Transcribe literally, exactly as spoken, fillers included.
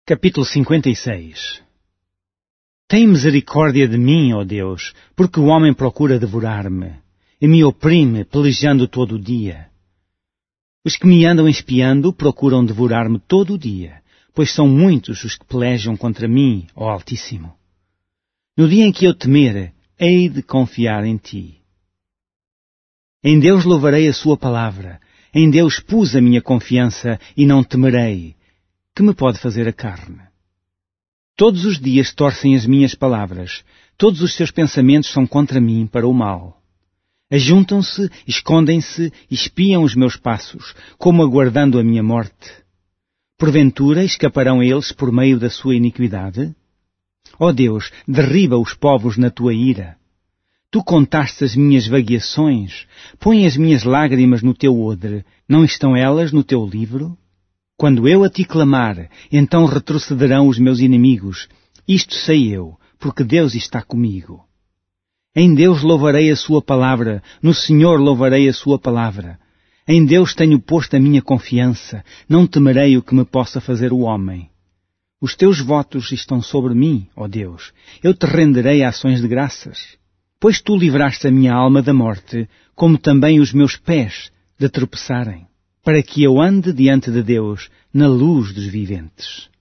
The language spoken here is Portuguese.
Capítulo cinquenta e seis. Tem misericórdia de mim, ó Deus, porque o homem procura devorar-me, e me oprime, pelejando todo o dia. Os que me andam espiando procuram devorar-me todo o dia, pois são muitos os que pelejam contra mim, ó Altíssimo. No dia em que eu temer, hei de confiar em Ti. Em Deus louvarei a Sua palavra, em Deus pus a minha confiança e não temerei. Que me pode fazer a carne? Todos os dias torcem as minhas palavras, todos os seus pensamentos são contra mim para o mal. Ajuntam-se, escondem-se, espiam os meus passos, como aguardando a minha morte. Porventura escaparão eles por meio da sua iniquidade? Ó Deus, derriba os povos na tua ira. Tu contaste as minhas vagueações, põe as minhas lágrimas no teu odre, não estão elas no teu livro? Quando eu a ti clamar, então retrocederão os meus inimigos. Isto sei eu, porque Deus está comigo. Em Deus louvarei a sua palavra, no Senhor louvarei a sua palavra. Em Deus tenho posto a minha confiança, não temerei o que me possa fazer o homem. Os teus votos estão sobre mim, ó Deus, eu te renderei ações de graças. Pois tu livraste a minha alma da morte, como também os meus pés de tropeçarem, para que eu ande diante de Deus na luz dos viventes.